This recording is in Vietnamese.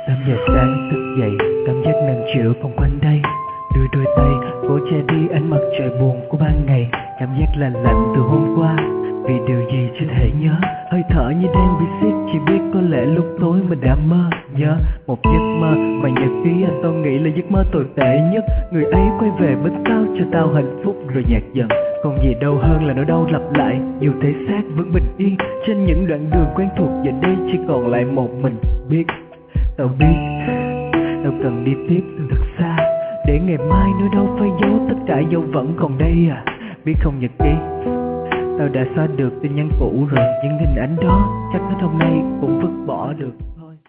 5 giờ sáng thức dậy, cảm giác nặng trĩu vòng quanh đây. Đưa đôi tay cố che đi ánh mặt trời buồn của ban ngày. Cảm giác lạnh lạnh từ hôm qua, vì điều gì chưa thể nhớ. Hơi thở như đang bị siết, chỉ biết có lẽ lúc tối mình đã mơ. Nhớ một giấc mơ mà nhật ký anh tao nghĩ là giấc mơ tồi tệ nhất. Người ấy quay về bên tao cho tao hạnh phúc rồi nhạt dần. Còn gì đâu hơn là nỗi đau lặp lại, dù thể xác vẫn bình yên. Trên những đoạn đường quen thuộc giờ đây chỉ còn lại một mình biết. Tao biết tao cần đi tiếp từ thật xa, để ngày mai nỗi đau phai dấu, tất cả dấu vẫn còn đây à. Biết không nhật ký, tao đã xóa được tin nhắn cũ rồi, nhưng hình ảnh đó chắc đến hôm nay cũng vứt bỏ được.